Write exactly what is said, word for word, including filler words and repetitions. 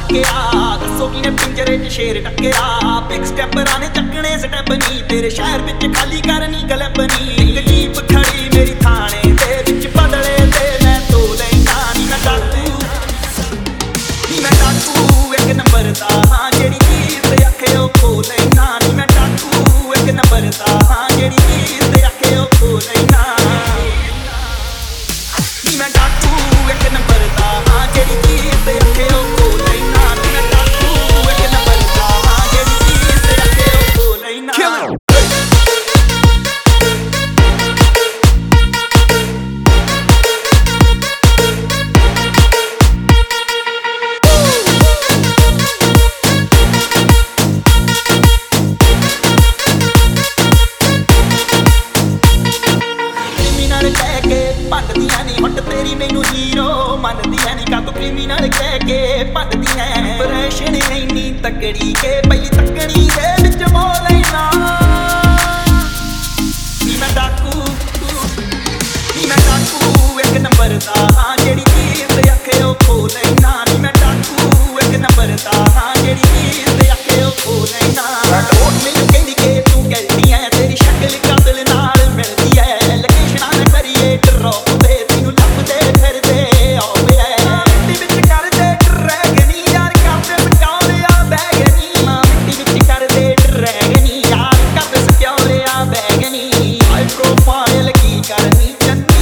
ਚੱਕਿਆ ਦੱਸੋ ਕਿਨੇ ਪਿੰਜਰੇ 'ਚ ਸ਼ੇਰ ਟੱਕਿਆ ਬਿਗ ਸਟੈਪਰਾਂ ਨੇ ਚੱਕਣੇ ਸਟੈਪ ਨਹੀਂ ਤੇਰੇ ਸ਼ਹਿਰ ਵਿੱਚ ਖਾਲੀ ਕਰਨੀ ਗਲੈਬ ਨਹੀਂ ਇੱਕ ਜੀਪ ਖੜੀ ਮੇਰੀ ਥਾਣੇ ਦੇ ਵਿੱਚ ਬਦਲੇ ਤੇ ਮੈਂ ਤੋ ਲੈਣਾ ਨੀ ਮੈਂ ਡਾਕੂ ਨੀ ਮੈਂ ਡਾਕੂ ਇੱਕ ਨੰਬਰ ਦਾ ਹਾਂ ਜਿਹੜੀ ਚੀਜ਼ ਤੇ ਆਖੇ ਉਹ ਖੋ ਲੈਣਾ ਨੀ ਮੈਂ ਡਾਕੂ ਇੱਕ ਨੰਬਰ ਦਾ ਹਾਂ ਜਿਹੜੀ ਚੀਜ਼ ਤੇ ਆਖੇ ਉਹ ਖੋ ਲੈਣਾ ਨੀ ਮੈਂ ਡਾਕੂ ਇੱਕ ਨੰਬਰ ਦਾ ਹਾਂ ਜਿਹੜੀ ਚੀਜ਼ ਤੇ ਆਖੇ ਉਹ ਖੋ ਲੈਣਾ ਨੀ ਮੈਂ ਡਾਕੂ ਇੱਕ ਨੰਬਰ ਦਾ ਹਾਂ ਜਿਹੜੀ ਚੀਜ਼ ਤੇ ਆਖੇ ਉਹ ਖੋ ਲੈਣਾ ਭੰਡਦੀਆਂ ਨੀ ਹੁੱਟ ਤੇਰੀ ਮੈਨੂੰ ਹੀਰੋ ਮੰਨਦੀਆਂ ਨੀ ਕਾਤੋਂ ਕ੍ਰਿਮੀਨਲ ਕਹਿ ਕੇ ਭੰਡਦੀਆਂ ਇੰਪ੍ਰੈਸ਼ਨ ਇੰਨੀ ਤਕੜੀ ਕੇ ਪਹਿਲੀ ਤੱਕਣੀ ਦੇ ਵਿੱਚ ਮੋ ਲੈਣਾ ਨੀ ਮੈਂ ਡਾਕੂ ਨੀ ਮੈਂ ਡਾਕੂ ਇੱਕ ਨੰਬਰ ਦਾ ਹਾਂ ਜਿਹੜੀ ਚੀਜ਼ ਤੇ ਆਖੇ ਉਹ ਖੋ ਲੈਣਾ ਨੀ ਮੈਂ ਡਾਕੂ ਇੱਕ ਨੰਬਰ ਦਾ ਹਾਂ ਜਿਹੜੀ ਚੀਜ਼ ਤੇ ਆਖੇ ਉਹ ਖੋ ਲੈਣਾ ਮੈਨੂੰ ਕਹਿੰਦੀ ਕਿ ਤੂੰ ਕਹਿੰਦੀ ਐ ਤੇਰੀ ਸ਼ਕਲ ਕਾਤਲ ਨਾਲ ਮਿਲਦੀ ਐ ਲੋਕੇਸ਼ਨਾਂ ਨਾ ਕਰੀਏ ਡਰੋਪ ਤੇ ਤੈਨੂੰ ਲੱਭਦੇ ਫਿਰਦੇ ਆਉਂਦੇ ਐ ਮਿੱਟੀ ਵਿੱਚ ਕਰਦੇ ਡਰੈਗਨੀ ਯਾਰ ਕਰਦੇ ਸਕਿਉਰਿਆ ਬੈਗਨੀ ਮਿੱਟੀ ਵਿੱਚ ਕਰਦੇ ਡਰੈਗਨੀ ਯਾਰ ਕਰਦੇ ਸਕਿਉਰਿਆ ਬੈਗਨੀ ਹਾਈ ਪ੍ਰੋਫਾਈਲ ਕੀ ਕਰਨੀ